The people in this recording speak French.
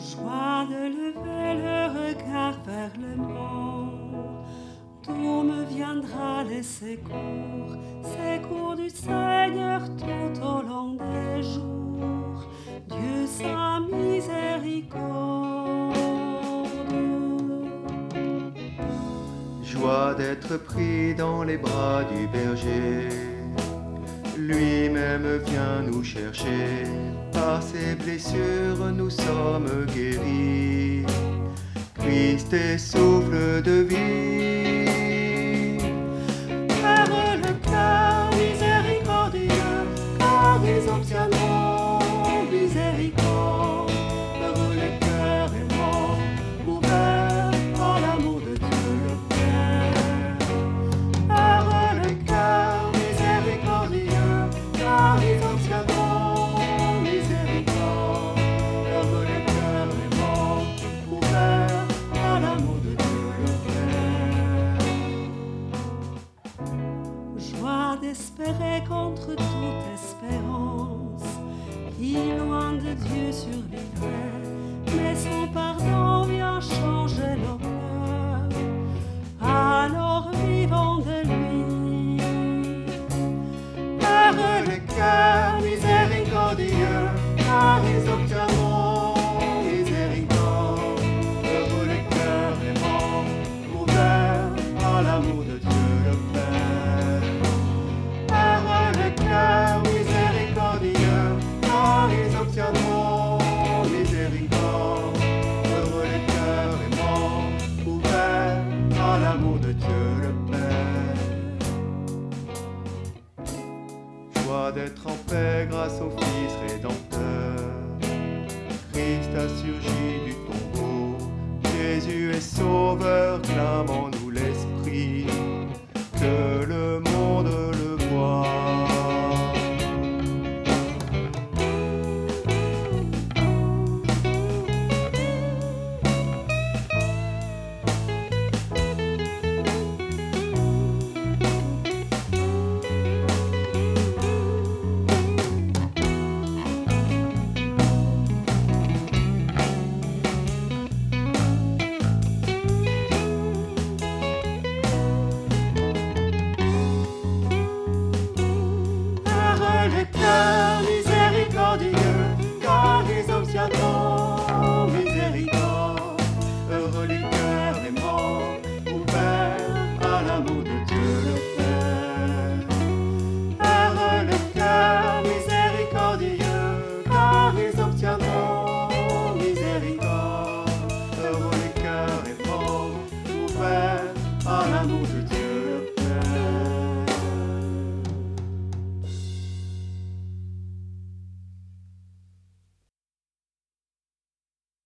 Joie de lever le regard vers le monde, d'où me viendra les secours du Seigneur tout au long des jours. Dieu sa miséricorde. Joie d'être pris dans les bras du berger, lui-même vient nous chercher, par ses blessures nous sommes guéris. Christ est souffle de vie. Heureux le cœur miséricordieux, car ils obtiendront miséricorde. Heureux le cœur aimant, ouvert par l'amour de Dieu le Père. Heureux le cœur miséricordieux, car ils obtiendront miséricorde. Heureux le cœur aimant, ouvert par l'amour de Dieu le Père. Joie d'espérer contre toute espérance, qui loin de Dieu survivrait, mais son pardon vient changer nos cœurs, alors vivons de lui. Heureux le cœur miséricordieux, car ils obtiendront miséricorde. Heureux le cœur aimant, ouvert par l'amour de Dieu le Père. Heureux le cœur miséricordieux, car ils obtiendront miséricorde. Heureux le cœur aimant, ouvert par l'amour de Dieu le Père. Joie d'être en paix grâce au Fils rédempteur. Christ a surgi du tombeau, Jésus est sauveur, clamons-nous l'Esprit, que le monde le voie. Heureux le cœur miséricordieux, car ils obtiendront miséricorde. Heureux les cœurs aimants, ouverts par l'amour de Dieu le Père. Heureux le cœur miséricordieux, car ils obtiendront miséricorde. Heureux les cœurs aimants, ouverts par l'amour de Dieu.